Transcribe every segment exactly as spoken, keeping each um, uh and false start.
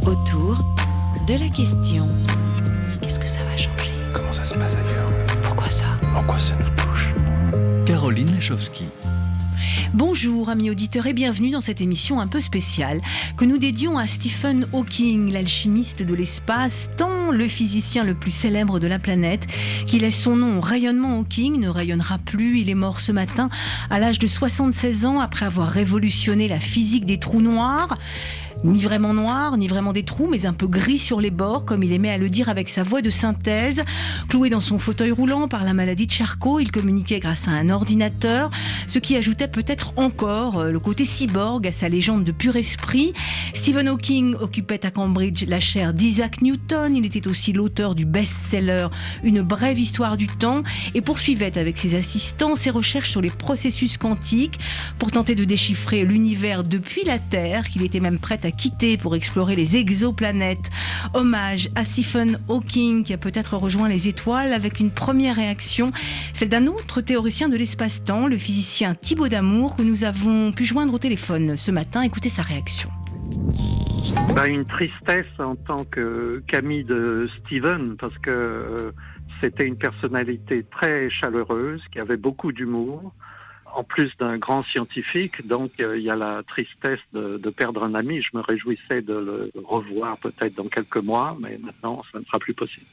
Autour de la question. Qu'est-ce que ça va changer? Comment ça se passe ailleurs? Pourquoi ça? En quoi ça nous touche? Caroline Lachowski. Bonjour amis auditeurs et bienvenue dans cette émission un peu spéciale que nous dédions à Stephen Hawking, l'alchimiste de l'espace, tant le physicien le plus célèbre de la planète, qui laisse son nom au rayonnement Hawking, ne rayonnera plus. Il est mort ce matin à l'âge de soixante-seize ans après avoir révolutionné la physique des trous noirs. Ni vraiment noir, ni vraiment des trous, mais un peu gris sur les bords, comme il aimait à le dire avec sa voix de synthèse. Cloué dans son fauteuil roulant par la maladie de Charcot, il communiquait grâce à un ordinateur, ce qui ajoutait peut-être encore le côté cyborg à sa légende de pur esprit. Stephen Hawking occupait à Cambridge la chaire d'Isaac Newton. Il était aussi l'auteur du best-seller Une brève histoire du temps et poursuivait avec ses assistants ses recherches sur les processus quantiques pour tenter de déchiffrer l'univers depuis la Terre, qu'il était même prêt à quitter pour explorer les exoplanètes. Hommage à Stephen Hawking qui a peut-être rejoint les étoiles avec une première réaction, celle d'un autre théoricien de l'espace-temps, le physicien Thibaut Damour, que nous avons pu joindre au téléphone ce matin. Écoutez sa réaction. Ben, une tristesse en tant que qu'ami de Stephen, parce que euh, c'était une personnalité très chaleureuse, qui avait beaucoup d'humour, en plus d'un grand scientifique, donc euh, il y a la tristesse de, de perdre un ami. Je me réjouissais de le revoir peut-être dans quelques mois, mais maintenant ça ne sera plus possible.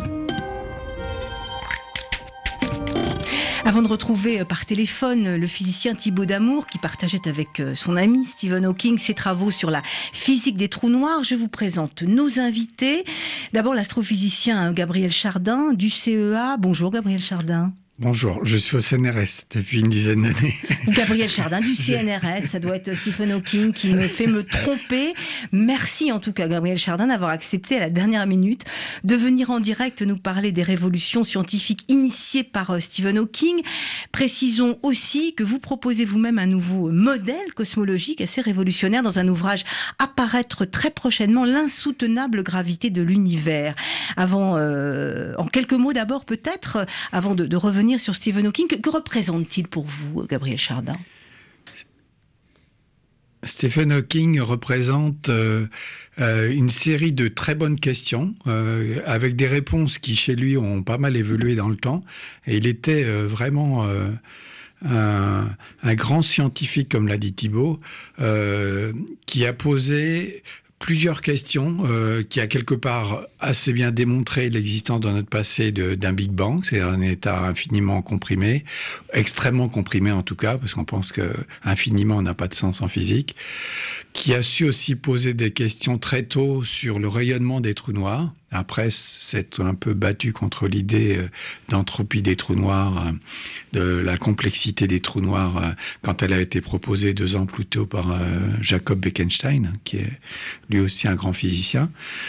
Avant de retrouver par téléphone le physicien Thibaut Damour qui partageait avec son ami Stephen Hawking ses travaux sur la physique des trous noirs, je vous présente nos invités. D'abord l'astrophysicien Gabriel Chardin du C E A. Bonjour Gabriel Chardin. Bonjour, je suis au C N R S depuis une dizaine d'années. Gabriel Chardin du C N R S, ça doit être Stephen Hawking qui me fait me tromper. Merci en tout cas Gabriel Chardin d'avoir accepté à la dernière minute de venir en direct nous parler des révolutions scientifiques initiées par Stephen Hawking. Précisons aussi que vous proposez vous-même un nouveau modèle cosmologique assez révolutionnaire dans un ouvrage à paraître très prochainement, L'insoutenable gravité de l'univers. Avant, euh, en quelques mots d'abord peut-être, avant de, de revenir sur Stephen Hawking, que, que représente-t-il pour vous, Gabriel Chardin? Stephen Hawking représente euh, euh, une série de très bonnes questions, euh, avec des réponses qui, chez lui, ont pas mal évolué dans le temps. Et il était euh, vraiment euh, un, un grand scientifique, comme l'a dit Thibaut, euh, qui a posé plusieurs questions, euh, qui a quelque part assez bien démontré l'existence dans notre passé de, d'un Big Bang, c'est un état infiniment comprimé, extrêmement comprimé en tout cas, parce qu'on pense que infiniment n'a pas de sens en physique, qui a su aussi poser des questions très tôt sur le rayonnement des trous noirs. Après, c'est un peu battu contre l'idée d'entropie des trous noirs, de la complexité des trous noirs, quand elle a été proposée deux ans plus tôt par Jacob Bekenstein, qui est lui aussi un grand physicien.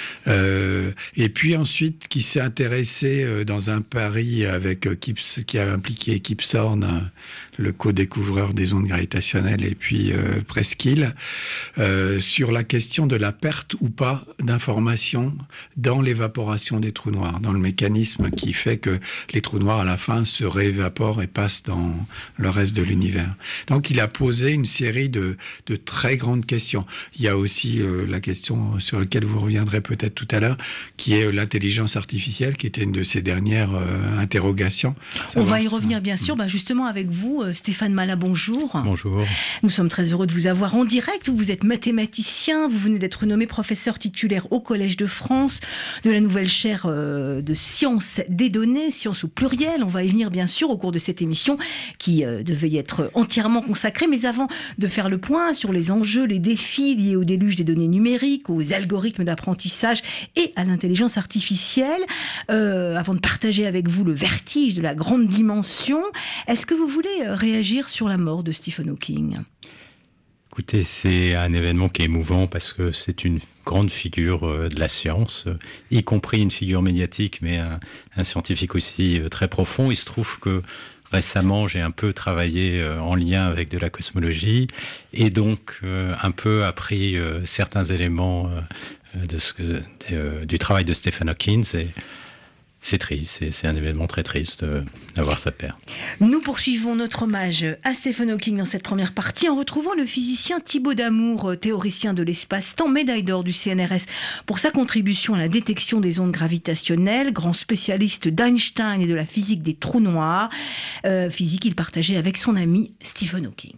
Euh, et puis ensuite, qui s'est intéressé dans un pari avec Kips, qui a impliqué Kip Thorne, le co-découvreur des ondes gravitationnelles, et puis euh, Preskill, euh, sur la question de la perte ou pas d'informations dans l'évaporation des trous noirs, dans le mécanisme qui fait que les trous noirs à la fin se réévaporent et passent dans le reste de l'univers. Donc il a posé une série de, de très grandes questions. Il y a aussi euh, la question sur laquelle vous reviendrez peut-être tout à l'heure, qui est l'intelligence artificielle, qui était une de ses dernières euh, interrogations. On va y revenir bien sûr, bah justement avec vous, Stéphane Mallat, bonjour. Bonjour. Nous sommes très heureux de vous avoir en direct. Vous, vous êtes mathématicien, vous venez d'être nommé professeur titulaire au Collège de France de la nouvelle chaire euh, de sciences des données, sciences au pluriel. On va y venir bien sûr au cours de cette émission qui euh, devait y être entièrement consacrée. Mais avant de faire le point sur les enjeux, les défis liés au déluge des données numériques, aux algorithmes d'apprentissage et à l'intelligence artificielle, euh, avant de partager avec vous le vertige de la grande dimension, est-ce que vous voulez réagir sur la mort de Stephen Hawking? Écoutez, c'est un événement qui est émouvant parce que c'est une grande figure de la science, y compris une figure médiatique, mais un, un scientifique aussi très profond. Il se trouve que récemment, j'ai un peu travaillé en lien avec de la cosmologie et donc un peu appris certains éléments de ce que, de, du travail de Stephen Hawking. Et c'est triste, c'est, c'est un événement très triste euh, d'avoir sa perte. Nous poursuivons notre hommage à Stephen Hawking dans cette première partie en retrouvant le physicien Thibaut Damour, théoricien de l'espace-temps, médaille d'or du C N R S pour sa contribution à la détection des ondes gravitationnelles, grand spécialiste d'Einstein et de la physique des trous noirs, euh, physique qu'il partageait avec son ami Stephen Hawking.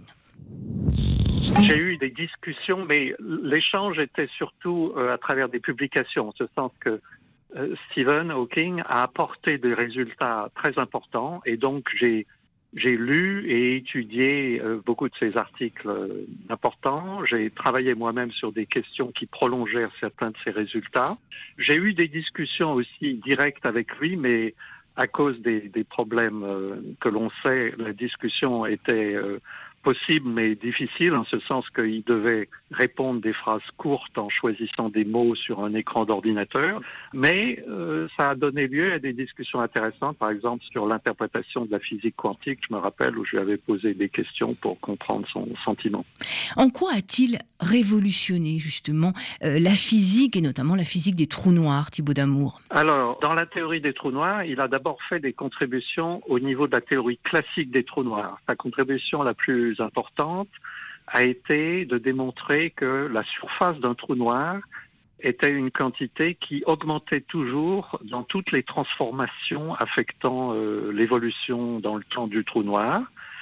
J'ai eu des discussions, mais l'échange était surtout euh, à travers des publications, en ce sens que euh, Stephen Hawking a apporté des résultats très importants, et donc j'ai, j'ai lu et étudié euh, beaucoup de ses articles euh, importants. J'ai travaillé moi-même sur des questions qui prolongèrent certains de ses résultats. J'ai eu des discussions aussi directes avec lui, mais à cause des, des problèmes euh, que l'on sait, la discussion était euh, possible mais difficile, en ce sens qu'il devait répondre des phrases courtes en choisissant des mots sur un écran d'ordinateur, mais euh, ça a donné lieu à des discussions intéressantes, par exemple sur l'interprétation de la physique quantique, je me rappelle, où je lui avais posé des questions pour comprendre son sentiment. En quoi a-t-il révolutionné justement euh, la physique, et notamment la physique des trous noirs, Thibaut Damour? Alors, dans la théorie des trous noirs, il a d'abord fait des contributions au niveau de la théorie classique des trous noirs. Sa contribution la plus importante a été de démontrer que la surface d'un trou noir était une quantité qui augmentait toujours dans toutes les transformations affectant euh, l'évolution dans le temps du trou noir.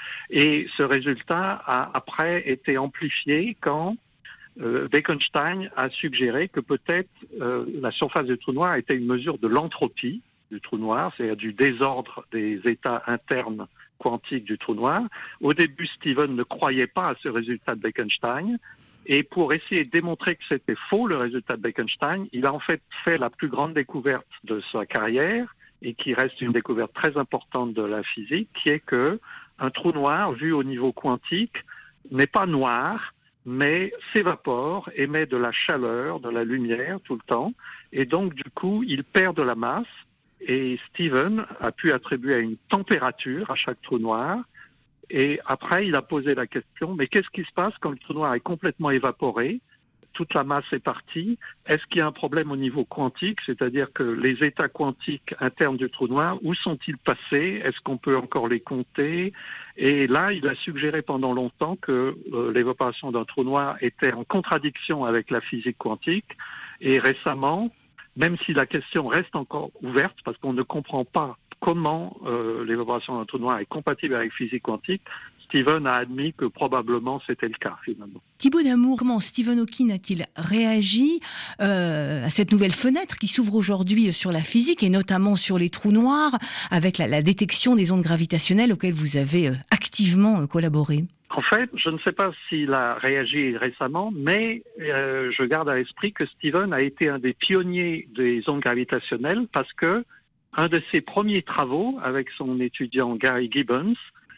Et ce résultat a après été amplifié quand euh, Bekenstein a suggéré que peut-être euh, la surface du trou noir était une mesure de l'entropie du trou noir, c'est-à-dire du désordre des états internes quantique du trou noir. Au début, Stephen ne croyait pas à ce résultat de Bekenstein, et pour essayer de démontrer que c'était faux, le résultat de Bekenstein, il a en fait fait la plus grande découverte de sa carrière, et qui reste une découverte très importante de la physique, qui est que un trou noir, vu au niveau quantique, n'est pas noir, mais s'évapore, émet de la chaleur, de la lumière tout le temps, et donc du coup, il perd de la masse. Et Stephen a pu attribuer à une température à chaque trou noir. Et après, il a posé la question, mais qu'est-ce qui se passe quand le trou noir est complètement évaporé? Toute la masse est partie. Est-ce qu'il y a un problème au niveau quantique? C'est-à-dire que les états quantiques internes du trou noir, où sont-ils passés? Est-ce qu'on peut encore les compter? Et là, il a suggéré pendant longtemps que euh, l'évaporation d'un trou noir était en contradiction avec la physique quantique. Et récemment, même si la question reste encore ouverte, parce qu'on ne comprend pas comment euh, l'évaporation d'un trou noir est compatible avec la physique quantique, Stephen a admis que probablement c'était le cas finalement. Thibaut Damour, comment Stephen Hawking a-t-il réagi euh, à cette nouvelle fenêtre qui s'ouvre aujourd'hui sur la physique et notamment sur les trous noirs avec la, la détection des ondes gravitationnelles auxquelles vous avez euh, activement euh, collaboré? En fait, je ne sais pas s'il a réagi récemment, mais euh, je garde à l'esprit que Stephen a été un des pionniers des ondes gravitationnelles parce que un de ses premiers travaux avec son étudiant Gary Gibbons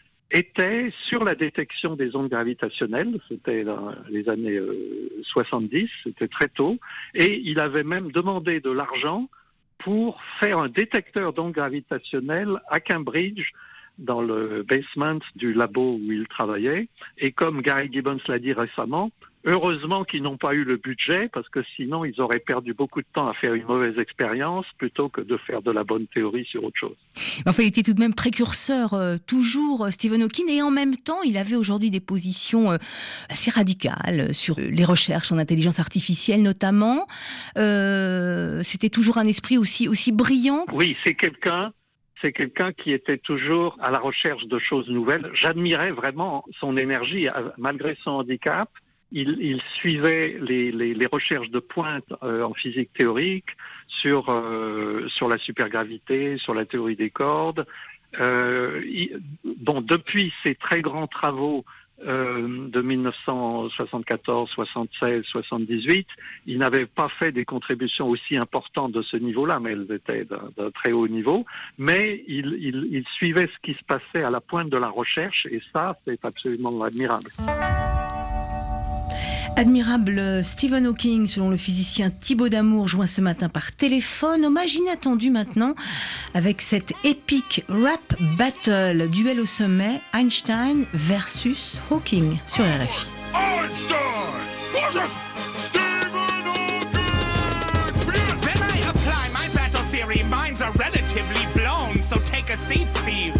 était sur la détection des ondes gravitationnelles. C'était dans les années euh, soixante-dix, c'était très tôt, et il avait même demandé de l'argent pour faire un détecteur d'ondes gravitationnelles à Cambridge, dans le basement du labo où il travaillait. Et comme Gary Gibbons l'a dit récemment, heureusement qu'ils n'ont pas eu le budget, parce que sinon ils auraient perdu beaucoup de temps à faire une mauvaise expérience plutôt que de faire de la bonne théorie sur autre chose. Enfin, il était tout de même précurseur, euh, toujours, Stephen Hawking, et en même temps, il avait aujourd'hui des positions euh, assez radicales sur les recherches en intelligence artificielle notamment. Euh, c'était toujours un esprit aussi, aussi brillant. Oui, c'est quelqu'un... C'est quelqu'un qui était toujours à la recherche de choses nouvelles. J'admirais vraiment son énergie, malgré son handicap. Il, il suivait les, les, les recherches de pointe euh, en physique théorique sur, euh, sur la supergravité, sur la théorie des cordes. Euh, il, bon, depuis ses très grands travaux Euh, de mille neuf cent soixante-quatorze, soixante-seize, soixante-dix-huit, il n'avait pas fait des contributions aussi importantes de ce niveau-là, mais elles étaient d'un, d'un très haut niveau, mais il, il, il suivait ce qui se passait à la pointe de la recherche, et ça, c'est absolument admirable. Admirable Stephen Hawking, selon le physicien Thibaut Damour, joint ce matin par téléphone. Hommage inattendu maintenant avec cette épique rap battle, duel au sommet, Einstein versus Hawking sur R F I. Einstein versus Stephen Hawking. When I apply my battle theory, minds are relative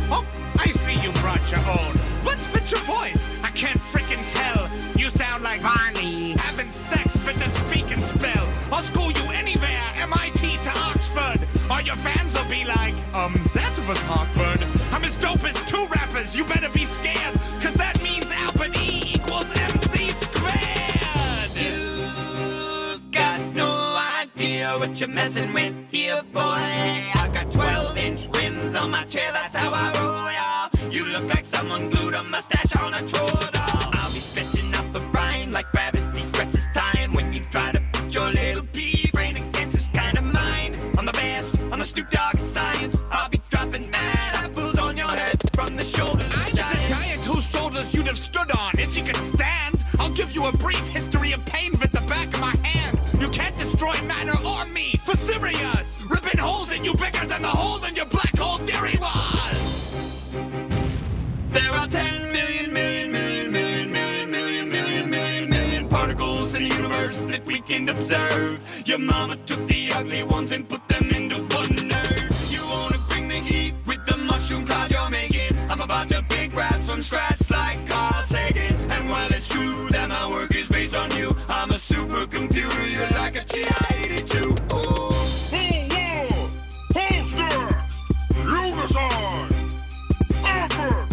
Oh, I see you brought your own. What's with your voice? I can't freaking tell. You sound like Barney having sex fit to speak and spell. I'll school you anywhere, M I T to Oxford. Or your fans will be like, um, that was Harvard. I'm as dope as two rappers, you better be scared. Cause that means Albert E equals M C squared. You've got no idea what you're messing with here, boy. I got twelve inch rims on my chair, that's how I roll, y'all. You look like someone glued a mustache on a troll doll. I'll be stretching out the rhyme like gravity stretches time. When you try to put your little pea brain against this kind of mind. On the best, on the Snoop Dogg science, I'll be dropping mad apples on your head from the shoulders. I was a giant whose shoulders you'd have stood on if you could stand. I'll give you a brief history of pain with the back of my hand. You can't destroy matter or me, for serious. Ripping holes in you bigger than the hole in your black hole theory was. There are ten million, million, million, million, million, million, million, million, million particles in the universe that we can observe. Your mama took the ugly ones and put them into one nerd. You wanna bring the heat with the mushroom cloud you're making. I'm about to big raps from scratch like Carl Sagan. And while it's true that my work is based on you, I'm a supercomputer, you're like a T I eighty-two. Ooh. Who won? Who's next? You decide. Upper.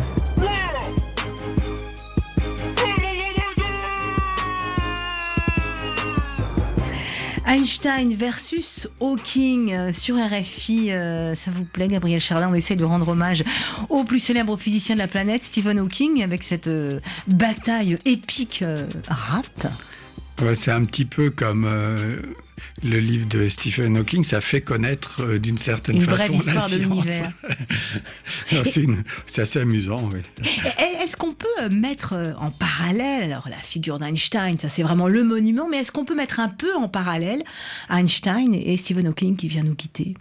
Einstein versus Hawking sur R F I. Euh, ça vous plaît, Gabriel Charlin? On essaie de rendre hommage au plus célèbre physicien de la planète, Stephen Hawking, avec cette euh, bataille épique euh, rap. Ouais, c'est un petit peu comme euh, le livre de Stephen Hawking, ça fait connaître euh, d'une certaine une façon brève histoire la de science. l'univers. Non, c'est, une, c'est assez amusant. Oui. Est-ce qu'on peut mettre en parallèle, alors la figure d'Einstein, ça c'est vraiment le monument, mais est-ce qu'on peut mettre un peu en parallèle Einstein et Stephen Hawking qui vient nous quitter?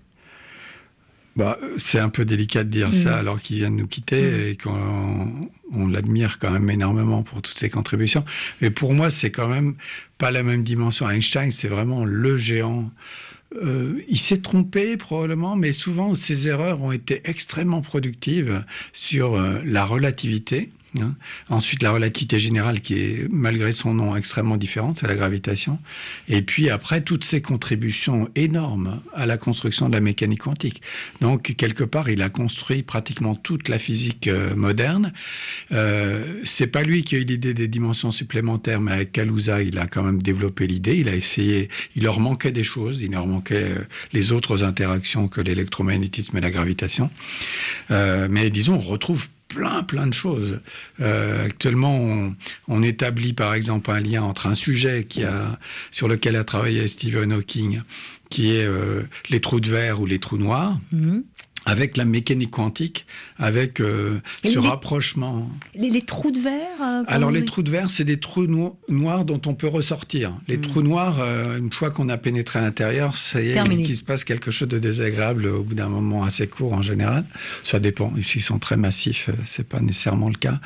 Bah, c'est un peu délicat de dire mmh. ça alors qu'il vient de nous quitter mmh. et qu'on on l'admire quand même énormément pour toutes ses contributions. Mais pour moi, c'est quand même pas la même dimension. Einstein, c'est vraiment le géant. Euh, il s'est trompé probablement, mais souvent ses erreurs ont été extrêmement productives sur euh, la relativité. Hein. Ensuite, la relativité générale qui est, malgré son nom, extrêmement différente, c'est la gravitation. Et puis après, toutes ses contributions énormes à la construction de la mécanique quantique. Donc, quelque part, il a construit pratiquement toute la physique euh, moderne. Euh, c'est pas lui qui a eu l'idée des dimensions supplémentaires, mais avec Kaluza, il a quand même développé l'idée. Il a essayé, il leur manquait des choses, il leur manquait euh, les autres interactions que l'électromagnétisme et la gravitation. Euh, mais disons, on retrouve plein, plein de choses. Euh, actuellement, on, on établit par exemple un lien entre un sujet qui a, sur lequel a travaillé Stephen Hawking, qui est euh, les trous de verre ou les trous noirs, mmh. avec la mécanique quantique, avec euh, ce les, rapprochement. Les, les trous de verre euh, Alors, les trous de verre, c'est des trous no- noirs dont on peut ressortir. Les mmh. trous noirs, euh, une fois qu'on a pénétré à l'intérieur, ça y est, Terminé. Il se passe quelque chose de désagréable au bout d'un moment assez court en général. Ça dépend. S'ils sont très massifs, c'est pas nécessairement le cas.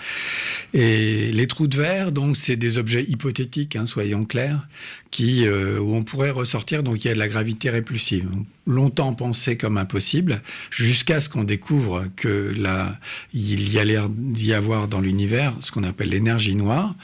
Et les trous de verre, donc, c'est des objets hypothétiques, hein, soyons clairs, qui, euh, où on pourrait ressortir, donc il y a de la gravité répulsive. Longtemps pensé comme impossible, jusqu'à ce qu'on découvre que là, il y a l'air d'y avoir dans l'univers ce qu'on appelle l'énergie noire,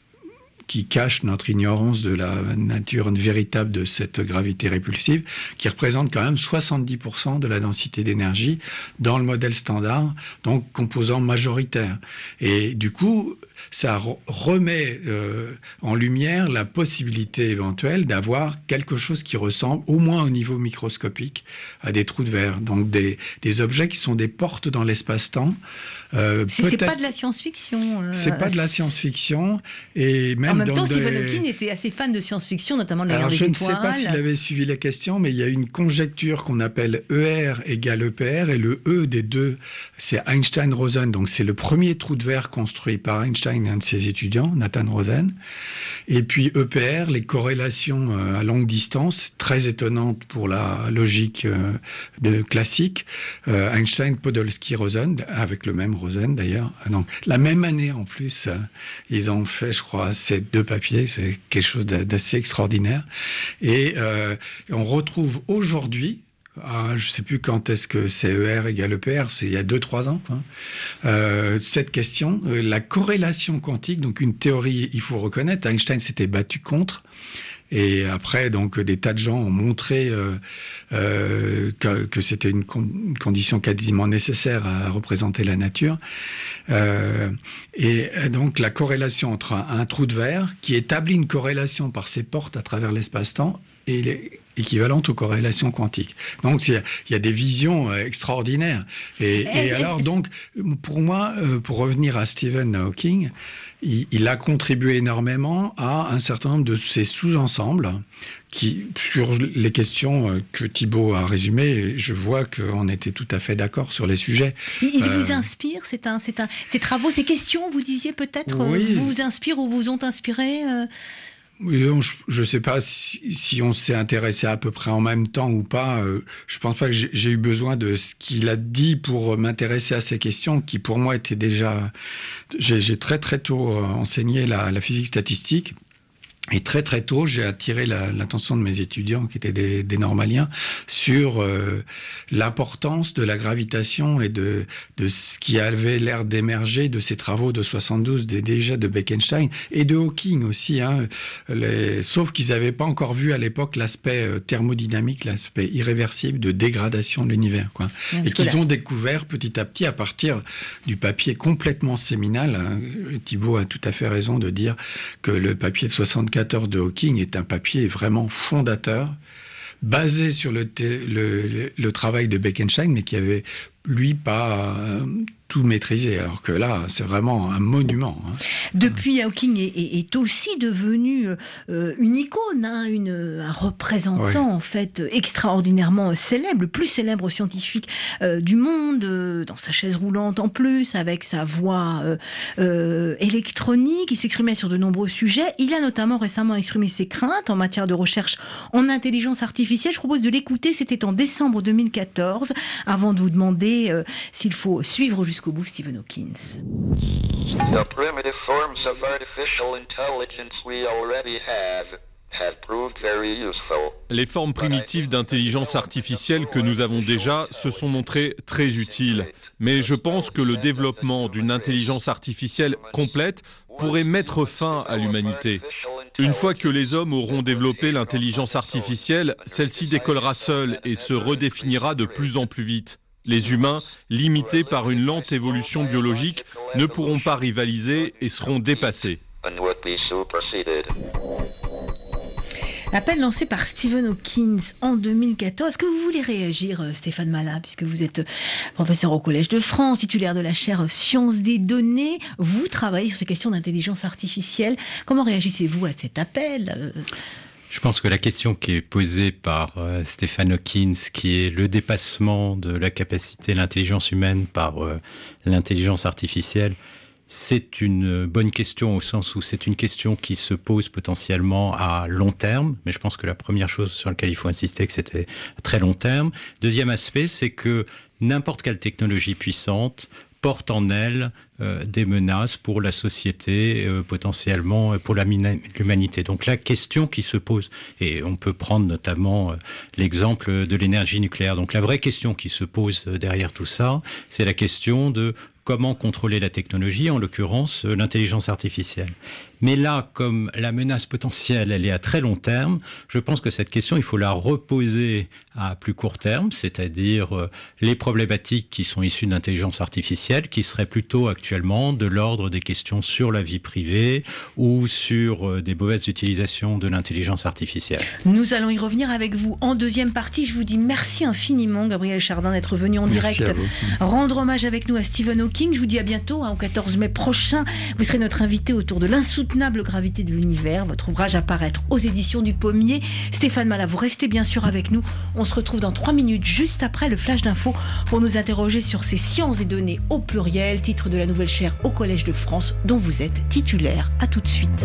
qui cache notre ignorance de la nature véritable de cette gravité répulsive, qui représente quand même soixante-dix pour cent de la densité d'énergie dans le modèle standard, donc composant majoritaire. Et du coup, ça remet euh, en lumière la possibilité éventuelle d'avoir quelque chose qui ressemble, au moins au niveau microscopique, à des trous de verre. Donc des, des objets qui sont des portes dans l'espace-temps. Euh, c'est, c'est pas de la science-fiction. Euh... C'est pas de la science-fiction. Et même en même dans temps, des... Stephen Hawking était assez fan de science-fiction, notamment de la guerre des étoiles. étoiles. Je ne sais pas s'il avait suivi la question, mais il y a une conjecture qu'on appelle E R égale E P R, et le E des deux, c'est Einstein-Rosen. Donc c'est le premier trou de verre construit par Einstein et un de ses étudiants, Nathan Rosen. Et puis E P R, les corrélations à longue distance, très étonnantes pour la logique de classique. Euh, Einstein, Podolsky, Rosen, avec le même Rosen d'ailleurs. Donc, la même année en plus, ils ont fait, je crois, ces deux papiers. C'est quelque chose d'assez extraordinaire. Et euh, on retrouve aujourd'hui, ah, je ne sais plus quand est-ce que C E R égale E P R, c'est il y a deux trois ans, hein. euh, cette question, euh, la corrélation quantique, donc une théorie, il faut reconnaître, Einstein s'était battu contre. Et après, donc, des tas de gens ont montré euh, euh, que, que c'était une, con- une condition quasiment nécessaire à représenter la nature. Euh, et donc, la corrélation entre un, un trou de verre qui établit une corrélation par ses portes à travers l'espace-temps et il est équivalente aux corrélations quantiques. Donc, il y a des visions euh, extraordinaires. Et, et, et alors, donc, pour moi, euh, pour revenir à Stephen Hawking, il, il a contribué énormément à un certain nombre de ces sous-ensembles qui, sur les questions que Thibaut a résumées, je vois qu'on était tout à fait d'accord sur les sujets. Il, il euh, vous inspire, c'est un, c'est un, ces travaux, ces questions, vous disiez peut-être, oui. euh, vous inspirent ou vous ont inspiré euh... Je ne sais pas si, si on s'est intéressé à peu près en même temps ou pas. Euh, je ne pense pas que j'ai, j'ai eu besoin de ce qu'il a dit pour m'intéresser à ces questions qui, pour moi, étaient déjà... J'ai, j'ai très très tôt enseigné la, la physique statistique. Et très très tôt, j'ai attiré la, l'attention de mes étudiants, qui étaient des, des normaliens, sur euh, l'importance de la gravitation et de, de ce qui avait l'air d'émerger de ces travaux de soixante-douze, des, déjà de Bekenstein et de Hawking aussi. Hein, les, sauf qu'ils n'avaient pas encore vu à l'époque l'aspect euh, thermodynamique, l'aspect irréversible de dégradation de l'univers, quoi. Et qu'ils là... ont découvert petit à petit à partir du papier complètement séminal. Hein, Thibaut a tout à fait raison de dire que le papier de soixante-quatorze de Hawking est un papier vraiment fondateur, basé sur le, t- le, le, le travail de Bekenstein, mais qui avait, lui, pas euh, tout maîtrisé. Alors que là, c'est vraiment un monument. Hein. Depuis, Hawking est, est, est aussi devenu euh, une icône, hein, une, un représentant, ouais. en fait, extraordinairement célèbre, le plus célèbre scientifique euh, du monde, euh, dans sa chaise roulante en plus, avec sa voix euh, euh, électronique. Il s'exprimait sur de nombreux sujets. Il a notamment récemment exprimé ses craintes en matière de recherche en intelligence artificielle. Je propose de l'écouter. C'était en décembre deux mille quatorze, avant de vous demander euh, s'il faut suivre jusqu'au bout Stephen Hawking. The primitive forms of artificial intelligence we already have have proved very useful. Les formes primitives d'intelligence artificielle que nous avons déjà se sont montrées très utiles. Mais je pense que le développement d'une intelligence artificielle complète pourrait mettre fin à l'humanité. Une fois que les hommes auront développé l'intelligence artificielle, celle-ci décollera seule et se redéfinira de plus en plus vite. Les humains, limités par une lente évolution biologique, ne pourront pas rivaliser et seront dépassés. Appel lancé par Stephen Hawking en deux mille quatorze. Est-ce que vous voulez réagir, Stéphane Malat, puisque vous êtes professeur au Collège de France, titulaire de la chaire Sciences des données, vous travaillez sur ces questions d'intelligence artificielle. Comment réagissez-vous à cet appel ? Je pense que la question qui est posée par euh, Stephen Hawking, qui est le dépassement de la capacité de l'intelligence humaine par euh, l'intelligence artificielle, c'est une bonne question au sens où c'est une question qui se pose potentiellement à long terme. Mais je pense que la première chose sur laquelle il faut insister, que c'était à très long terme. Deuxième aspect, c'est que n'importe quelle technologie puissante porte en elle euh, des menaces pour la société, euh, potentiellement pour la mina- l'humanité. Donc la question qui se pose, et on peut prendre notamment euh, l'exemple de l'énergie nucléaire. Donc la vraie question qui se pose euh, derrière tout ça, c'est la question de comment contrôler la technologie, en l'occurrence euh, l'intelligence artificielle. Mais là, comme la menace potentielle, elle est à très long terme, je pense que cette question, il faut la reposer à plus court terme, c'est-à-dire euh, les problématiques qui sont issues de l'intelligence artificielle, qui seraient plutôt actuellement de l'ordre des questions sur la vie privée ou sur euh, des mauvaises utilisations de l'intelligence artificielle. Nous allons y revenir avec vous en deuxième partie. Je vous dis merci infiniment, Gabriel Chardin, d'être venu en merci direct rendre hommage avec nous à Stephen Hawking. Je vous dis à bientôt, hein, au quatorze mai prochain. Vous serez notre invité autour de l'insoutenable gravité de l'univers. Votre ouvrage à paraître aux éditions du Pommier. Stéphane Malat, vous restez bien sûr avec nous. On se retrouve dans trois minutes, juste après le flash d'info, pour nous interroger sur ces sciences et données au pluriel, titre de la nouvelle chaire au Collège de France, dont vous êtes titulaire. À tout de suite.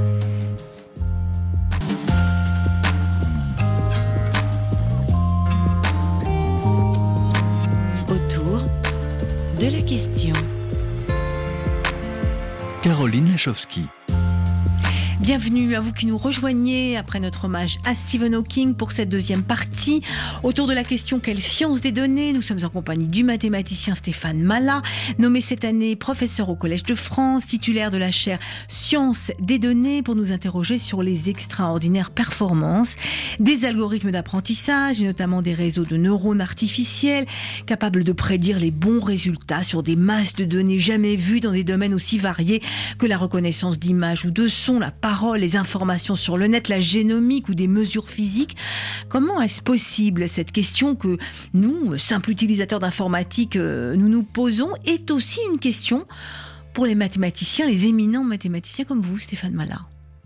Autour de la question. Caroline Lachowski. Bienvenue à vous qui nous rejoignez après notre hommage à Stephen Hawking pour cette deuxième partie. Autour de la question quelle science des données, nous sommes en compagnie du mathématicien Stéphane Malat, nommé cette année professeur au Collège de France, titulaire de la chaire Sciences des données, pour nous interroger sur les extraordinaires performances des algorithmes d'apprentissage et notamment des réseaux de neurones artificiels capables de prédire les bons résultats sur des masses de données jamais vues dans des domaines aussi variés que la reconnaissance d'images ou de sons, la parole, les informations sur le net, la génomique ou des mesures physiques. Comment est-ce possible? Cette question que nous, simples utilisateurs d'informatique, nous nous posons est aussi une question pour les mathématiciens, les éminents mathématiciens comme vous, Stéphane Malat.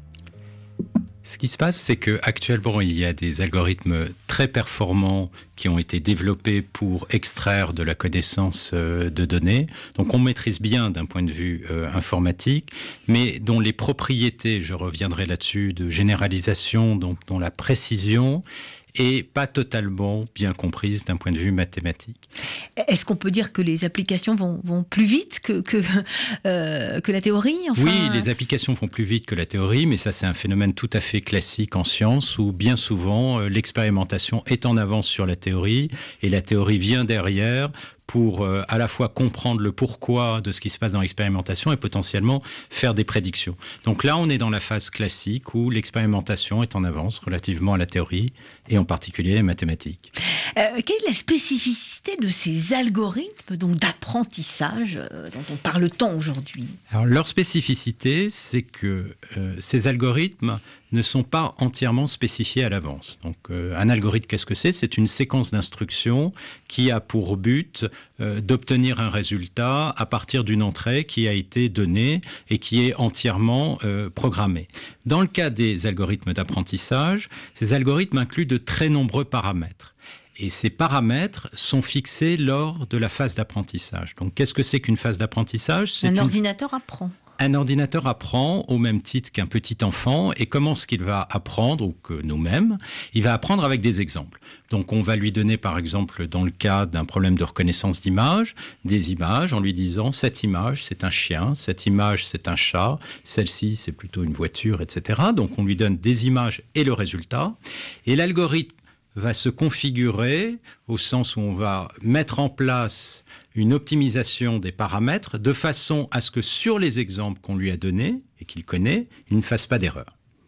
Ce qui se passe, c'est qu'actuellement, il y a des algorithmes très performants qui ont été développés pour extraire de la connaissance de données. Donc on maîtrise bien d'un point de vue euh, informatique, mais dont les propriétés, je reviendrai là-dessus, de généralisation, donc dont la précision et pas totalement bien comprise d'un point de vue mathématique. Est-ce qu'on peut dire que les applications vont, vont plus vite que, que, euh, que la théorie enfin... Oui, les applications vont plus vite que la théorie, mais ça c'est un phénomène tout à fait classique en sciences où bien souvent euh, l'expérimentation est en avance sur la théorie et la théorie vient derrière pour euh, à la fois comprendre le pourquoi de ce qui se passe dans l'expérimentation et potentiellement faire des prédictions. Donc là, on est dans la phase classique où l'expérimentation est en avance relativement à la théorie et en particulier les mathématiques. Euh, quelle est la spécificité de ces algorithmes donc d'apprentissage euh, dont on parle tant aujourd'hui? Alors leur spécificité, c'est que euh, ces algorithmes ne sont pas entièrement spécifiés à l'avance. Donc, euh, un algorithme, qu'est-ce que c'est? C'est une séquence d'instructions qui a pour but euh, d'obtenir un résultat à partir d'une entrée qui a été donnée et qui est entièrement euh, programmée. Dans le cas des algorithmes d'apprentissage, ces algorithmes incluent de très nombreux paramètres. Et ces paramètres sont fixés lors de la phase d'apprentissage. Donc, qu'est-ce que c'est qu'une phase d'apprentissage? C'est Un une... ordinateur apprend. Un ordinateur apprend au même titre qu'un petit enfant. Et comment est-ce qu'il va apprendre, ou que nous-mêmes? Il va apprendre avec des exemples. Donc on va lui donner par exemple, dans le cas d'un problème de reconnaissance d'image, des images en lui disant cette image c'est un chien, cette image c'est un chat, celle-ci c'est plutôt une voiture, et cetera. Donc on lui donne des images et le résultat. Et l'algorithme va se configurer au sens où on va mettre en place une optimisation des paramètres de façon à ce que sur les exemples qu'on lui a donnés et qu'il connaît, il ne fasse pas d'erreur.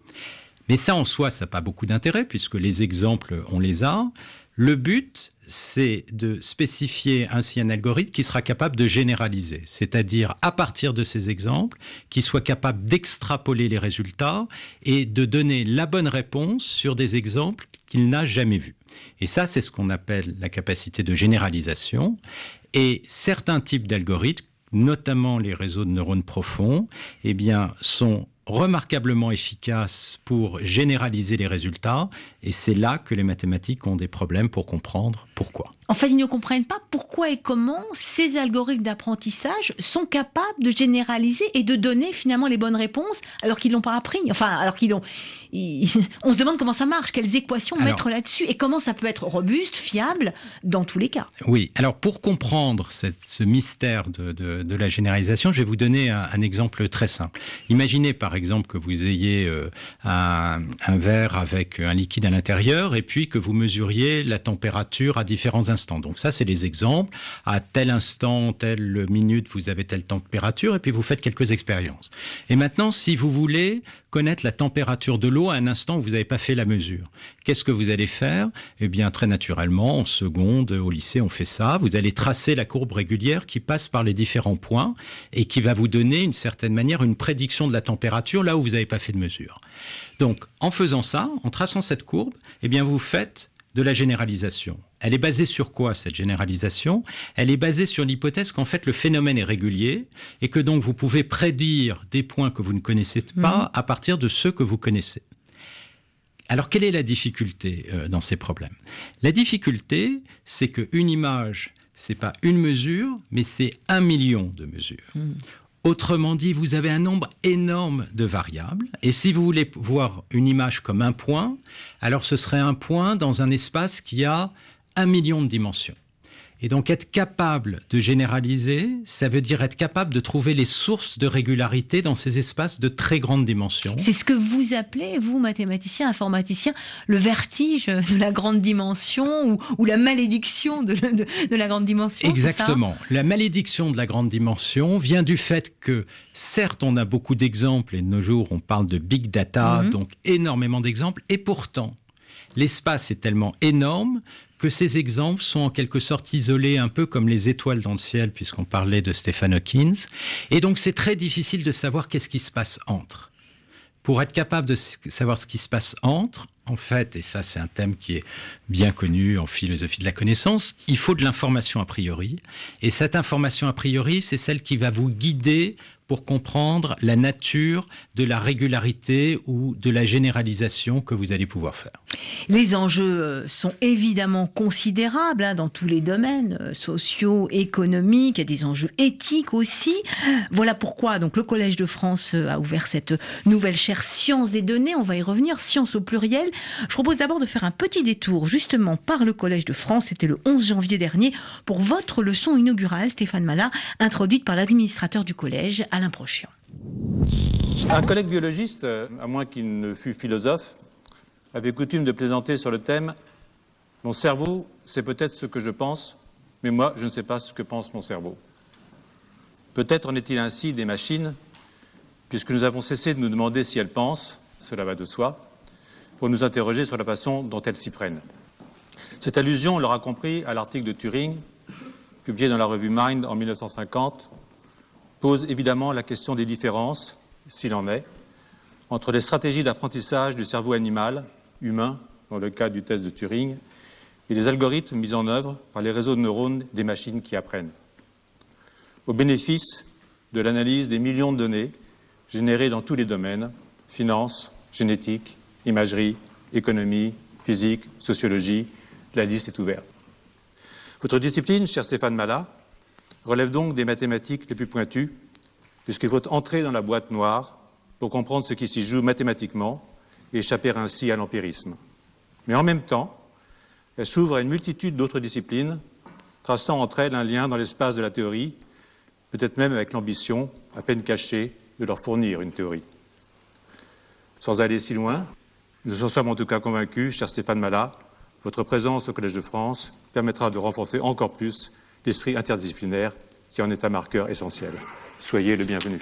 Mais ça en soi, ça n'a pas beaucoup d'intérêt puisque les exemples, on les a. Le but, c'est de spécifier ainsi un algorithme qui sera capable de généraliser, c'est-à-dire à partir de ces exemples, qui soit capable d'extrapoler les résultats et de donner la bonne réponse sur des exemples qu'il n'a jamais vus. Et ça, c'est ce qu'on appelle la capacité de généralisation. Et certains types d'algorithmes, notamment les réseaux de neurones profonds, eh bien, sont remarquablement efficaces pour généraliser les résultats. Et c'est là que les mathématiques ont des problèmes pour comprendre pourquoi. En fait, ils ne comprennent pas pourquoi et comment ces algorithmes d'apprentissage sont capables de généraliser et de donner finalement les bonnes réponses alors qu'ils ne l'ont pas appris. Enfin, alors qu'ils l'ont... Ils... On se demande comment ça marche, quelles équations alors, mettre là-dessus et comment ça peut être robuste, fiable dans tous les cas. Oui, alors pour comprendre cette, ce mystère de, de, de la généralisation, je vais vous donner un, un exemple très simple. Imaginez par exemple que vous ayez euh, un, un verre avec un liquide à l'intérieur et puis que vous mesuriez la température à différents instants. Donc ça, c'est les exemples. À tel instant, telle minute, vous avez telle température et puis vous faites quelques expériences. Et maintenant, si vous voulez connaître la température de l'eau à un instant où vous n'avez pas fait la mesure, qu'est-ce que vous allez faire? Eh bien, très naturellement, en seconde, au lycée, on fait ça. Vous allez tracer la courbe régulière qui passe par les différents points et qui va vous donner, d'une certaine manière, une prédiction de la température là où vous n'avez pas fait de mesure. Donc, en faisant ça, en traçant cette courbe, eh bien, vous faites de la généralisation. Elle est basée sur quoi, cette généralisation? Elle est basée sur l'hypothèse qu'en fait, le phénomène est régulier et que donc vous pouvez prédire des points que vous ne connaissez pas mmh. à partir de ceux que vous connaissez. Alors, quelle est la difficulté euh, dans ces problèmes? La difficulté, c'est qu'une image, c'est pas une mesure, mais c'est un million de mesures. Mmh. Autrement dit, vous avez un nombre énorme de variables. Et si vous voulez voir une image comme un point, alors ce serait un point dans un espace qui a un million de dimensions. Et donc être capable de généraliser, ça veut dire être capable de trouver les sources de régularité dans ces espaces de très grande dimension. C'est ce que vous appelez, vous, mathématiciens, informaticiens, le vertige de la grande dimension ou, ou la malédiction de, de, de la grande dimension. Exactement. La malédiction de la grande dimension vient du fait que, certes, on a beaucoup d'exemples, et de nos jours, on parle de big data, mmh. donc énormément d'exemples, et pourtant, l'espace est tellement énorme que ces exemples sont en quelque sorte isolés, un peu comme les étoiles dans le ciel, puisqu'on parlait de Stephen Hawking. Et donc, c'est très difficile de savoir qu'est-ce qui se passe entre. Pour être capable de savoir ce qui se passe entre, en fait, et ça c'est un thème qui est bien connu en philosophie de la connaissance, il faut de l'information a priori. Et cette information a priori, c'est celle qui va vous guider pour comprendre la nature de la régularité ou de la généralisation que vous allez pouvoir faire. Les enjeux sont évidemment considérables hein, dans tous les domaines euh, sociaux, économiques, il y a des enjeux éthiques aussi. Voilà pourquoi donc, le Collège de France a ouvert cette nouvelle chaire Sciences des données. On va y revenir, sciences au pluriel. Je propose d'abord de faire un petit détour justement par le Collège de France. C'était le onze janvier dernier pour votre leçon inaugurale, Stéphane Malat, introduite par l'administrateur du collège, Alain Prochian. Un collègue biologiste, à moins qu'il ne fût philosophe, avait coutume de plaisanter sur le thème « Mon cerveau, c'est peut-être ce que je pense, mais moi, je ne sais pas ce que pense mon cerveau. » Peut-être en est-il ainsi des machines, puisque nous avons cessé de nous demander si elles pensent, cela va de soi, pour nous interroger sur la façon dont elles s'y prennent. Cette allusion, on l'aura compris à l'article de Turing, publié dans la revue Mind en mille neuf cent cinquante, pose évidemment la question des différences, s'il en est, entre les stratégies d'apprentissage du cerveau animal, humain, dans le cas du test de Turing, et les algorithmes mis en œuvre par les réseaux de neurones des machines qui apprennent. Au bénéfice de l'analyse des millions de données générées dans tous les domaines, finance, génétique, imagerie, économie, physique, sociologie, la liste est ouverte. Votre discipline, cher Stéphane Malat, relève donc des mathématiques les plus pointues, puisqu'il faut entrer dans la boîte noire pour comprendre ce qui s'y joue mathématiquement et échapper ainsi à l'empirisme. Mais en même temps, elle s'ouvre à une multitude d'autres disciplines, traçant entre elles un lien dans l'espace de la théorie, peut-être même avec l'ambition, à peine cachée, de leur fournir une théorie. Sans aller si loin, nous en sommes en tout cas convaincus, cher Stéphane Malat, votre présence au Collège de France permettra de renforcer encore plus l'esprit interdisciplinaire qui en est un marqueur essentiel. Soyez le bienvenu.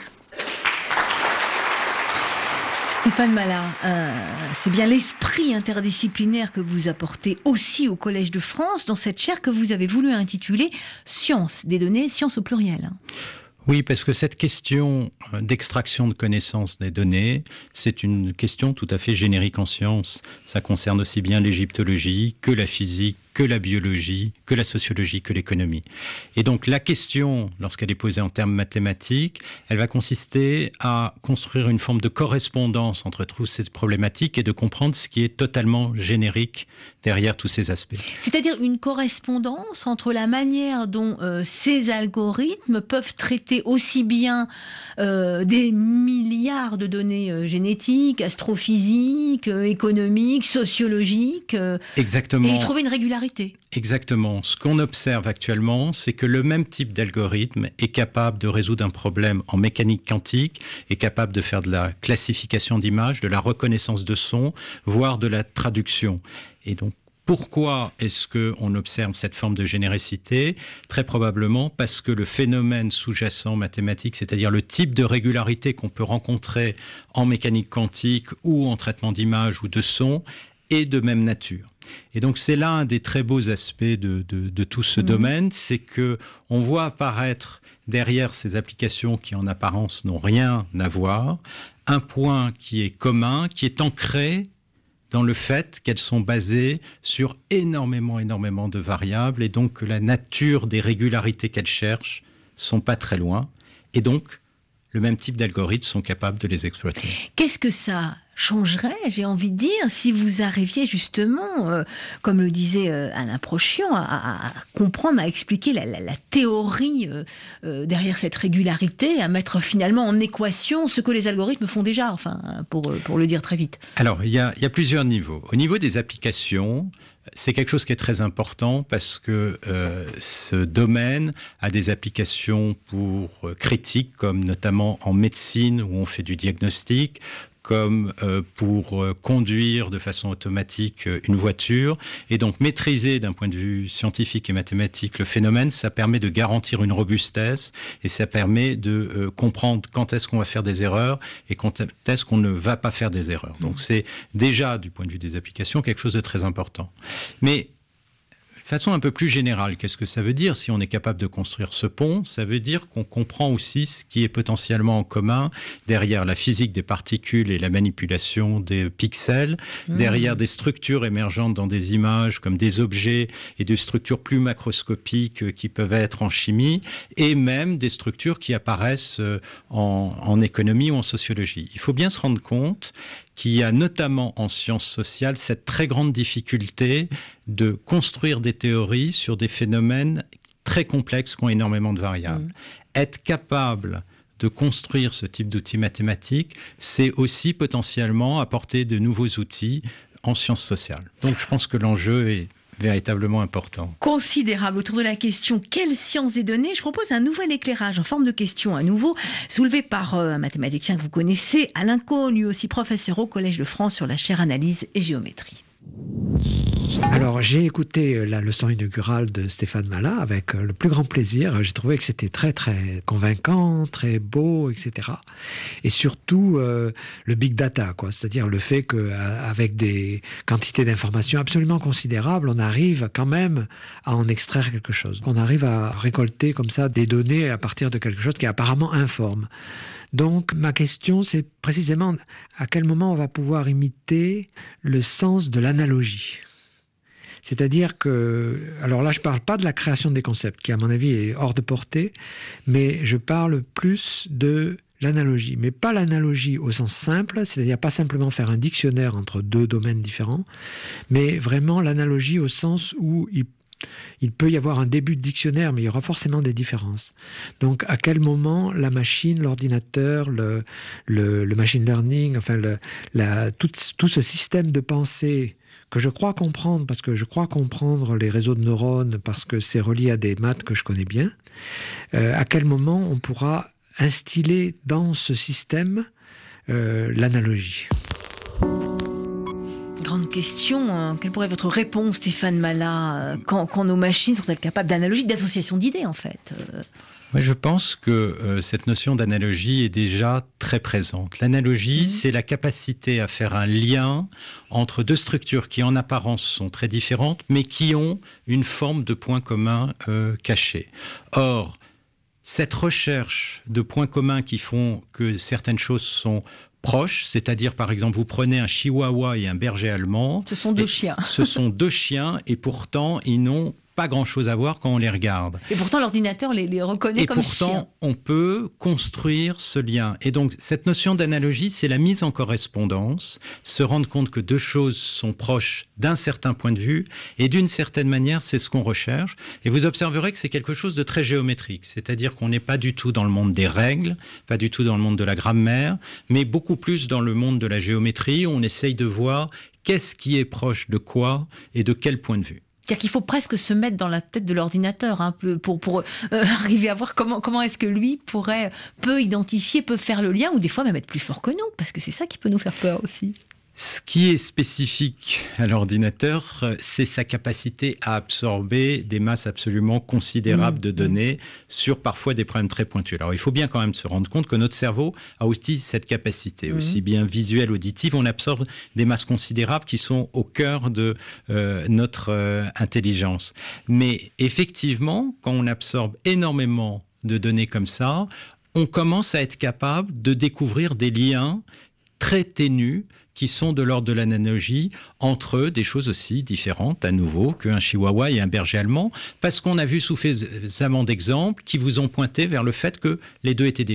Stéphane Malat, euh, c'est bien l'esprit interdisciplinaire que vous apportez aussi au Collège de France dans cette chaire que vous avez voulu intituler « Sciences des données, sciences au pluriel ». Oui, parce que cette question d'extraction de connaissances des données, c'est une question tout à fait générique en sciences. Ça concerne aussi bien l'égyptologie que la physique, que la biologie, que la sociologie, que l'économie. Et donc la question, lorsqu'elle est posée en termes mathématiques, elle va consister à construire une forme de correspondance entre toutes ces problématiques et de comprendre ce qui est totalement générique derrière tous ces aspects. C'est-à-dire une correspondance entre la manière dont euh, ces algorithmes peuvent traiter aussi bien euh, des milliards de données euh, génétiques, astrophysiques, euh, économiques, sociologiques, euh, Exactement. Et y trouver une régularité. Exactement. Ce qu'on observe actuellement, c'est que le même type d'algorithme est capable de résoudre un problème en mécanique quantique, est capable de faire de la classification d'images, de la reconnaissance de sons, voire de la traduction. Et donc, pourquoi est-ce qu'on observe cette forme de généricité ? Très probablement parce que le phénomène sous-jacent mathématique, c'est-à-dire le type de régularité qu'on peut rencontrer en mécanique quantique ou en traitement d'images ou de sons, est de même nature. Et donc c'est là un des très beaux aspects de, de, de tout ce mmh. domaine, c'est que on voit apparaître derrière ces applications qui en apparence n'ont rien à voir, un point qui est commun, qui est ancré dans le fait qu'elles sont basées sur énormément, énormément de variables et donc que la nature des régularités qu'elles cherchent sont pas très loin et donc le même type d'algorithmes sont capables de les exploiter. Qu'est-ce que ça changerait, j'ai envie de dire, si vous arriviez justement, euh, comme le disait euh, Alain Prochian, à, à comprendre, à expliquer la, la, la théorie euh, euh, derrière cette régularité, à mettre finalement en équation ce que les algorithmes font déjà, enfin, pour, pour le dire très vite. Alors, il y a, il y a plusieurs niveaux. Au niveau des applications, c'est quelque chose qui est très important parce que euh, ce domaine a des applications pour euh, critiques, comme notamment en médecine où on fait du diagnostic, comme euh, pour euh, conduire de façon automatique euh, une voiture. Et donc maîtriser d'un point de vue scientifique et mathématique le phénomène, ça permet de garantir une robustesse et ça permet de euh, comprendre quand est-ce qu'on va faire des erreurs et quand est-ce qu'on ne va pas faire des erreurs. Donc c'est déjà, du point de vue des applications, quelque chose de très important. Mais de façon un peu plus générale, qu'est-ce que ça veut dire si on est capable de construire ce pont? Ça veut dire qu'on comprend aussi ce qui est potentiellement en commun derrière la physique des particules et la manipulation des pixels, mmh. derrière des structures émergentes dans des images comme des objets et des structures plus macroscopiques qui peuvent être en chimie et même des structures qui apparaissent en, en économie ou en sociologie. Il faut bien se rendre compte qu'il y a notamment en sciences sociales cette très grande difficulté de construire des théories sur des phénomènes très complexes qui ont énormément de variables. Mmh. Être capable de construire ce type d'outils mathématiques, c'est aussi potentiellement apporter de nouveaux outils en sciences sociales. Donc je pense que l'enjeu est véritablement important. Considérable autour de la question « Quelle science des données ?» Je propose un nouvel éclairage en forme de question à nouveau, soulevé par euh, un mathématicien que vous connaissez, Alain Caunes, lui aussi professeur au Collège de France sur la chaire Analyse et Géométrie. Alors, j'ai écouté la leçon inaugurale de Stéphane Mallat avec le plus grand plaisir. J'ai trouvé que c'était très, très convaincant, très beau, et cetera. Et surtout, euh, le big data, quoi. C'est-à-dire le fait qu'avec des quantités d'informations absolument considérables, on arrive quand même à en extraire quelque chose. On arrive à récolter comme ça des données à partir de quelque chose qui est apparemment informe. Donc, ma question, c'est précisément à quel moment on va pouvoir imiter le sens de l'analogie. C'est-à-dire que, alors là, je ne parle pas de la création des concepts, qui à mon avis est hors de portée, mais je parle plus de l'analogie. Mais pas l'analogie au sens simple, c'est-à-dire pas simplement faire un dictionnaire entre deux domaines différents, mais vraiment l'analogie au sens où il Il peut y avoir un début de dictionnaire, mais il y aura forcément des différences. Donc, à quel moment la machine, l'ordinateur, le, le, le machine learning, enfin, le, la, tout, tout ce système de pensée que je crois comprendre, parce que je crois comprendre les réseaux de neurones, parce que c'est relié à des maths que je connais bien, euh, à quel moment on pourra instiller dans ce système euh, l'analogie ? Grande question, quelle pourrait être votre réponse, Stéphane Mallat, quand, quand nos machines sont-elles capables d'analogie, d'association d'idées en fait? Moi, je pense que euh, cette notion d'analogie est déjà très présente. L'analogie, mmh. c'est la capacité à faire un lien entre deux structures qui en apparence sont très différentes, mais qui ont une forme de point commun euh, caché. Or, cette recherche de points communs qui font que certaines choses sont proches, c'est-à-dire par exemple vous prenez un chihuahua et un berger allemand. Ce sont deux chiens. Ce sont deux chiens et pourtant ils n'ont pas grand-chose à voir quand on les regarde. Et pourtant l'ordinateur les, les reconnaît et comme pourtant, chiens. On peut construire ce lien. Et donc cette notion d'analogie, c'est la mise en correspondance, se rendre compte que deux choses sont proches d'un certain point de vue et d'une certaine manière, c'est ce qu'on recherche. Et vous observerez que c'est quelque chose de très géométrique, c'est-à-dire qu'on n'est pas du tout dans le monde des règles, pas du tout dans le monde de la grammaire, mais beaucoup plus dans le monde de la géométrie où on essaye de voir qu'est-ce qui est proche de quoi et de quel point de vue. C'est-à-dire qu'il faut presque se mettre dans la tête de l'ordinateur hein, pour, pour euh, arriver à voir comment, comment est-ce que lui pourrait, peut identifier, peut faire le lien, ou des fois même être plus fort que nous, parce que c'est ça qui peut nous faire peur aussi. Ce qui est spécifique à l'ordinateur, c'est sa capacité à absorber des masses absolument considérables mmh. de données sur parfois des problèmes très pointus. Alors il faut bien quand même se rendre compte que notre cerveau a aussi cette capacité, mmh. aussi bien visuelle, auditive, on absorbe des masses considérables qui sont au cœur de euh, notre euh, intelligence. Mais effectivement, quand on absorbe énormément de données comme ça, on commence à être capable de découvrir des liens très ténus qui sont de l'ordre de l'analogie entre des choses aussi différentes, à nouveau, qu'un chihuahua et un berger allemand, parce qu'on a vu suffisamment d'exemples qui vous ont pointé vers le fait que les deux étaient des chiens.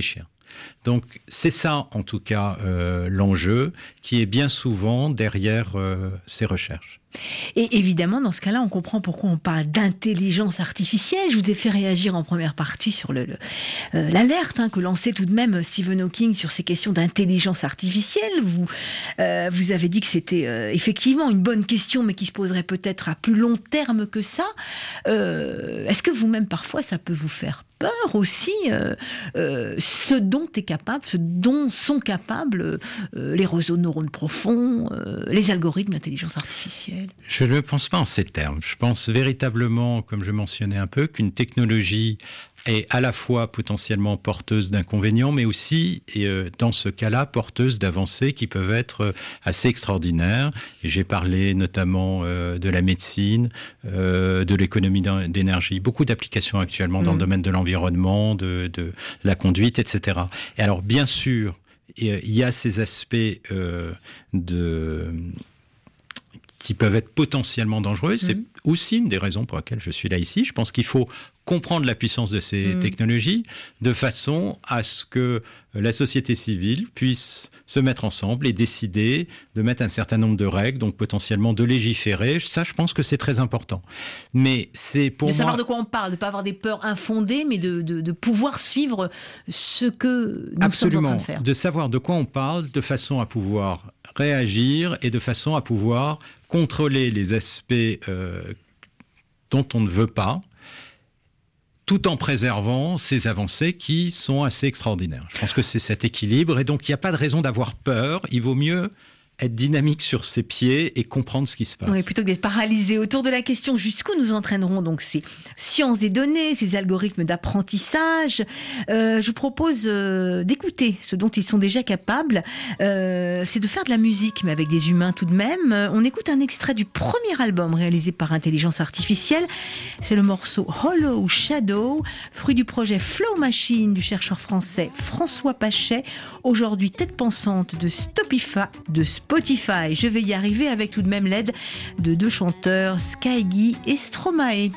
Donc c'est ça en tout cas euh, l'enjeu qui est bien souvent derrière euh, ces recherches. Et évidemment, dans ce cas-là, on comprend pourquoi on parle d'intelligence artificielle. Je vous ai fait réagir en première partie sur le, le, euh, l'alerte hein, que lançait tout de même Stephen Hawking sur ces questions d'intelligence artificielle. Vous, euh, vous avez dit que c'était euh, effectivement une bonne question, mais qui se poserait peut-être à plus long terme que ça. Euh, est-ce que vous-même, parfois, ça peut vous faire peur aussi, euh, euh, ce dont est capable, ce dont sont capables euh, les réseaux de neurones profonds, euh, les algorithmes d'intelligence artificielle? Je ne pense pas en ces termes. Je pense véritablement, comme je mentionnais un peu, qu'une technologie est à la fois potentiellement porteuse d'inconvénients, mais aussi, et euh, dans ce cas-là, porteuse d'avancées qui peuvent être euh, assez extraordinaires. Et j'ai parlé notamment euh, de la médecine, euh, de l'économie d'énergie, beaucoup d'applications actuellement mmh. dans le domaine de l'environnement, de, de la conduite, et cetera. Et alors, bien sûr, il y a ces aspects euh, de... qui peuvent être potentiellement dangereux. C'est mmh. aussi une des raisons pour lesquelles je suis là ici. Je pense qu'il faut comprendre la puissance de ces mmh. technologies de façon à ce que la société civile puisse se mettre ensemble et décider de mettre un certain nombre de règles, donc potentiellement de légiférer. Ça, je pense que c'est très important. Mais c'est pour de moi... savoir de quoi on parle, de ne pas avoir des peurs infondées, mais de, de, de pouvoir suivre ce que nous Absolument. sommes en train de faire. De savoir de quoi on parle, de façon à pouvoir réagir et de façon à pouvoir contrôler les aspects euh, dont on ne veut pas, tout en préservant ces avancées qui sont assez extraordinaires. Je pense que c'est cet équilibre, et donc il n'y a pas de raison d'avoir peur. Il vaut mieux être dynamique sur ses pieds et comprendre ce qui se passe. Oui, plutôt que d'être paralysé autour de la question jusqu'où nous entraîneront donc ces sciences des données, ces algorithmes d'apprentissage. Euh, je vous propose euh, d'écouter ce dont ils sont déjà capables. Euh, c'est de faire de la musique, mais avec des humains tout de même. Euh, on écoute un extrait du premier album réalisé par intelligence artificielle. C'est le morceau Hollow Shadow, fruit du projet Flow Machine du chercheur français François Pachet, aujourd'hui tête pensante de Stopify, de Spotify. Je vais y arriver avec tout de même l'aide de deux chanteurs, Skygy et Stromae.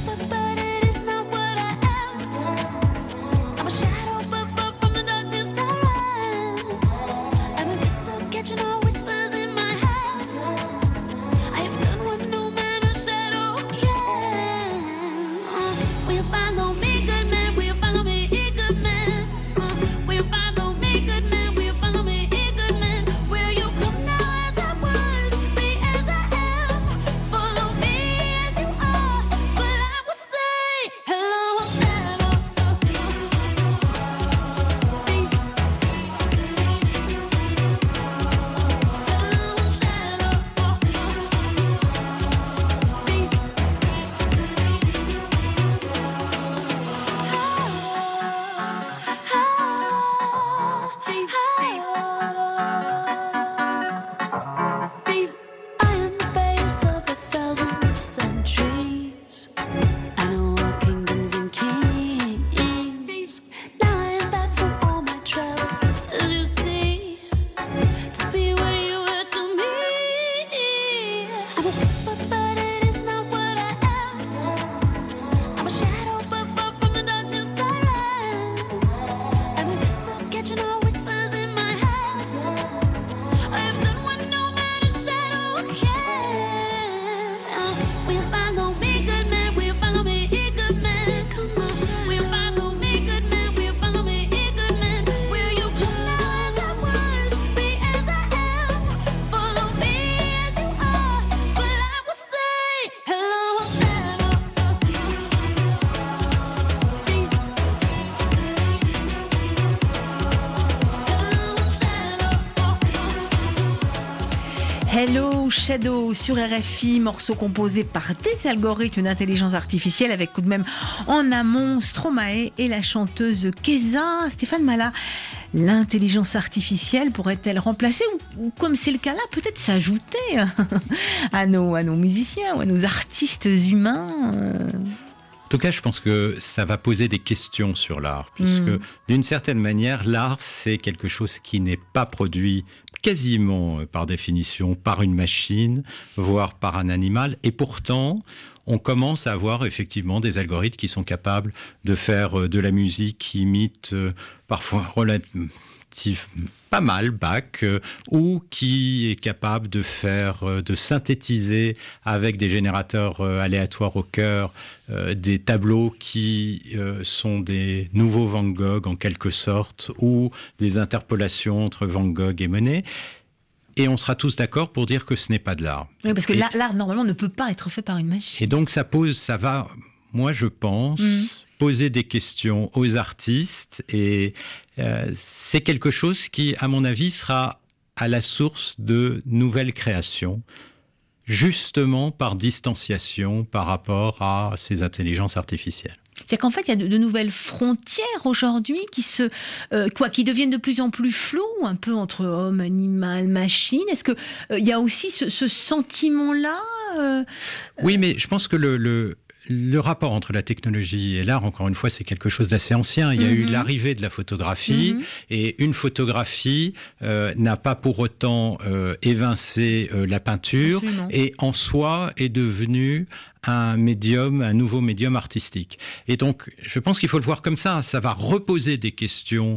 Hello Shadow sur R F I, morceau composé par des algorithmes d'intelligence artificielle avec tout de même en amont Stromae et la chanteuse Keza. Stéphane Mallat, l'intelligence artificielle pourrait-elle remplacer ou, ou comme c'est le cas là, peut-être s'ajouter à nos, à nos musiciens ou à nos artistes humains? En tout cas, je pense que ça va poser des questions sur l'art, puisque mmh. d'une certaine manière, l'art, c'est quelque chose qui n'est pas produit quasiment par définition par une machine, voire par un animal. Et pourtant, on commence à avoir effectivement des algorithmes qui sont capables de faire de la musique qui imite euh, parfois relativement pas mal Bach, euh, ou qui est capable de faire, euh, de synthétiser avec des générateurs euh, aléatoires au cœur euh, des tableaux qui euh, sont des nouveaux Van Gogh en quelque sorte, ou des interpolations entre Van Gogh et Monet. Et on sera tous d'accord pour dire que ce n'est pas de l'art. Oui, parce que et, l'art, l'art, normalement, ne peut pas être fait par une machine. Et donc, ça pose, ça va, moi, je pense, mmh. poser des questions aux artistes. Et euh, c'est quelque chose qui, à mon avis, sera à la source de nouvelles créations, justement par distanciation par rapport à ces intelligences artificielles. C'est-à-dire qu'en fait, il y a de, de nouvelles frontières aujourd'hui qui se, euh, quoi, qui deviennent de plus en plus floues, un peu entre homme, animal, machine. Est-ce que euh, il y a aussi ce, ce sentiment-là euh, Oui, mais je pense que le, le Le rapport entre la technologie et l'art, encore une fois, c'est quelque chose d'assez ancien. Il y a mm-hmm. eu l'arrivée de la photographie, mm-hmm. et une photographie euh, n'a pas pour autant euh, évincé euh, la peinture, Absolument. Et en soi est devenue un médium, un nouveau médium artistique. Et donc, je pense qu'il faut le voir comme ça. Ça va reposer des questions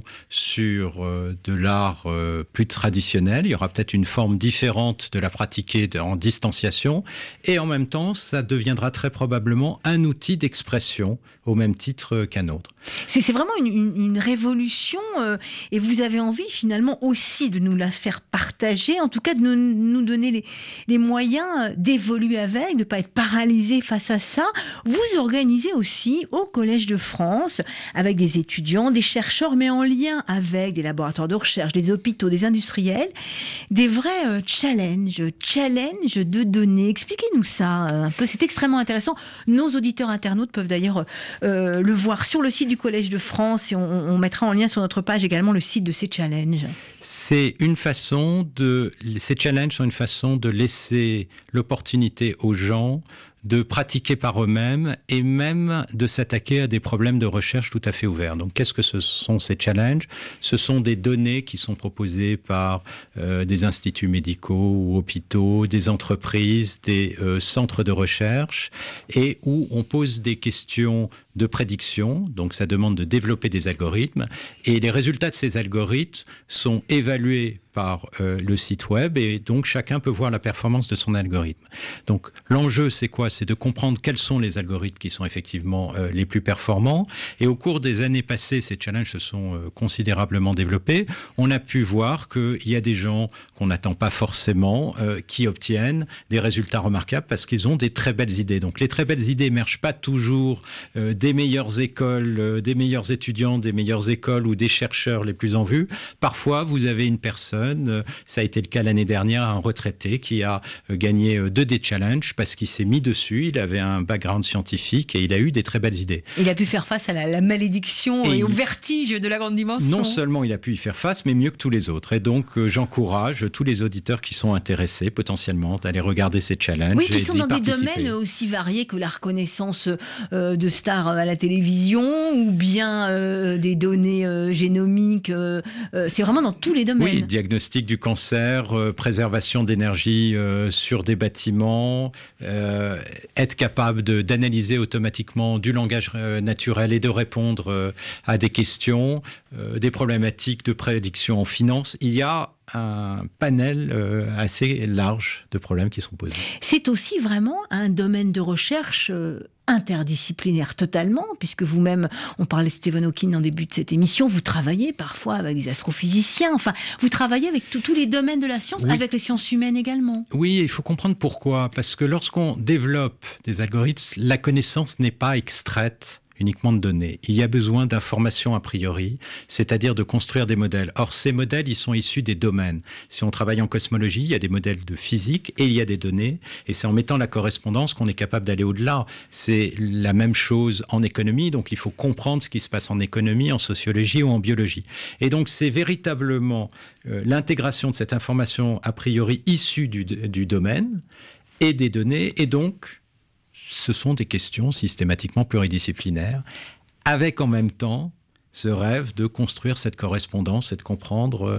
sur euh, de l'art euh, plus traditionnel. Il y aura peut-être une forme différente de la pratiquer de, en distanciation. Et en même temps, ça deviendra très probablement un outil d'expression au même titre qu'un autre. C'est, c'est vraiment une, une, une révolution euh, et vous avez envie finalement aussi de nous la faire partager, en tout cas de nous, nous donner les, les moyens d'évoluer avec, de ne pas être paralysés face à ça. Vous organisez aussi au Collège de France, avec des étudiants, des chercheurs, mais en lien avec des laboratoires de recherche, des hôpitaux, des industriels, des vrais euh, challenges, challenges de données. Expliquez-nous ça euh, un peu, c'est extrêmement intéressant. Nos auditeurs internautes peuvent d'ailleurs euh, le voir sur le site du Collège de France, et on, on mettra en lien sur notre page également le site de ces challenges. C'est une façon de, ces challenges sont une façon de laisser l'opportunité aux gens de pratiquer par eux-mêmes et même de s'attaquer à des problèmes de recherche tout à fait ouverts. Donc, qu'est-ce que ce sont ces challenges ? Ce sont des données qui sont proposées par euh, des instituts médicaux ou hôpitaux, des entreprises, des euh, centres de recherche, et où on pose des questions de prédiction. Donc, ça demande de développer des algorithmes, et les résultats de ces algorithmes sont évalués par euh, le site web, et donc chacun peut voir la performance de son algorithme. Donc l'enjeu, c'est quoi ? C'est de comprendre quels sont les algorithmes qui sont effectivement euh, les plus performants. Et au cours des années passées, ces challenges se sont euh, considérablement développés. On a pu voir qu'il y a des gens qu'on n'attend pas forcément euh, qui obtiennent des résultats remarquables parce qu'ils ont des très belles idées. Donc les très belles idées n'émergent pas toujours euh, des meilleures écoles, euh, des meilleurs étudiants, des meilleures écoles ou des chercheurs les plus en vue. Parfois, vous avez une personne, ça a été le cas l'année dernière, un retraité qui a gagné deux des challenges parce qu'il s'est mis dessus, il avait un background scientifique et il a eu des très belles idées. Il a pu faire face à la, la malédiction et, et au il, vertige de la grande dimension. Non seulement il a pu y faire face, mais mieux que tous les autres. Et donc euh, j'encourage tous les auditeurs qui sont intéressés potentiellement d'aller regarder ces challenges. Oui, qui sont dans participer. Des domaines aussi variés que la reconnaissance euh, de stars à la télévision ou bien euh, des données euh, génomiques. Euh, euh, c'est vraiment dans tous les domaines. Oui, diagnostic du cancer, euh, préservation d'énergie euh, sur des bâtiments, euh, être capable de, d'analyser automatiquement du langage euh, naturel et de répondre euh, à des questions, euh, des problématiques de prédiction en finance. Il y a un panel euh, assez large de problèmes qui sont posés. C'est aussi vraiment un domaine de recherche euh, interdisciplinaire totalement, puisque vous-même, on parlait de Stephen Hawking en début de cette émission, vous travaillez parfois avec des astrophysiciens, enfin, vous travaillez avec tout, tous les domaines de la science, oui. Avec les sciences humaines également. Oui, il faut comprendre pourquoi, parce que lorsqu'on développe des algorithmes, la connaissance n'est pas extraite uniquement de données. Il y a besoin d'informations a priori, c'est-à-dire de construire des modèles. Or, ces modèles, ils sont issus des domaines. Si on travaille en cosmologie, il y a des modèles de physique et il y a des données. Et c'est en mettant la correspondance qu'on est capable d'aller au-delà. C'est la même chose en économie, donc il faut comprendre ce qui se passe en économie, en sociologie ou en biologie. Et donc, c'est véritablement euh, l'intégration de cette information a priori issue du, du domaine et des données, et donc ce sont des questions systématiquement pluridisciplinaires, avec en même temps ce rêve de construire cette correspondance et de comprendre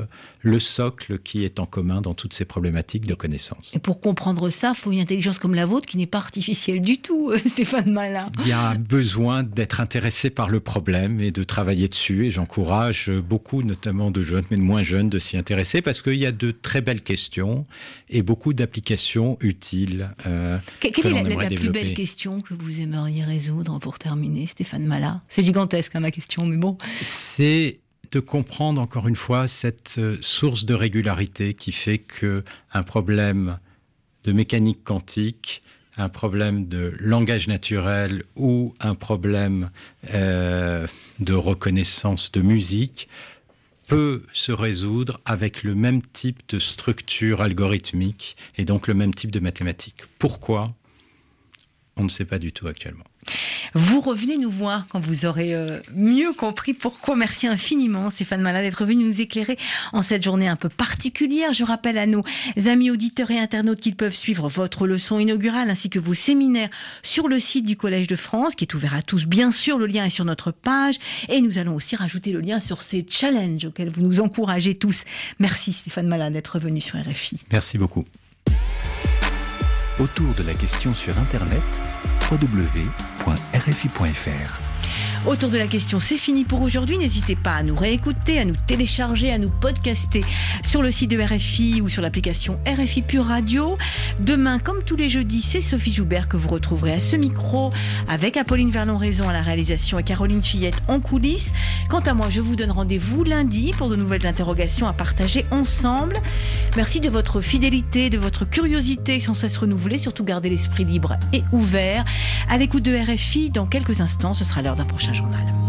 le socle qui est en commun dans toutes ces problématiques de connaissance. Et pour comprendre ça, il faut une intelligence comme la vôtre qui n'est pas artificielle du tout, Stéphane Malin. Il y a besoin d'être intéressé par le problème et de travailler dessus. Et j'encourage beaucoup, notamment de jeunes, mais de moins jeunes, de s'y intéresser parce qu'il y a de très belles questions et beaucoup d'applications utiles. Euh, Quelle est la, la, la plus belle question que vous aimeriez résoudre pour terminer, Stéphane Malin? C'est gigantesque, hein, ma question, mais bon. C'est de comprendre encore une fois cette source de régularité qui fait qu'un problème de mécanique quantique, un problème de langage naturel ou un problème euh, de reconnaissance de musique peut se résoudre avec le même type de structure algorithmique et donc le même type de mathématiques. Pourquoi ? On ne sait pas du tout actuellement. Vous revenez nous voir quand vous aurez euh, mieux compris pourquoi. Merci infiniment, Stéphane Malin, d'être venu nous éclairer en cette journée un peu particulière. Je rappelle à nos amis auditeurs et internautes qu'ils peuvent suivre votre leçon inaugurale ainsi que vos séminaires sur le site du Collège de France, qui est ouvert à tous. Bien sûr, le lien est sur notre page et nous allons aussi rajouter le lien sur ces challenges auxquels vous nous encouragez tous. Merci, Stéphane Malin, d'être venu sur R F I. Merci beaucoup. Autour de la question sur Internet, w w w point r f i point f r. Autour de la question, c'est fini pour aujourd'hui. N'hésitez pas à nous réécouter, à nous télécharger, à nous podcaster sur le site de R F I ou sur l'application R F I Pure Radio. Demain, comme tous les jeudis, c'est Sophie Joubert que vous retrouverez à ce micro avec Apolline Vernon-Raison à la réalisation et Caroline Fillette en coulisses. Quant à moi, je vous donne rendez-vous lundi pour de nouvelles interrogations à partager ensemble. Merci de votre fidélité, de votre curiosité sans cesse renouvelée. Surtout gardez l'esprit libre et ouvert. À l'écoute de R F I, dans quelques instants, ce sera l'heure d'un prochain journal.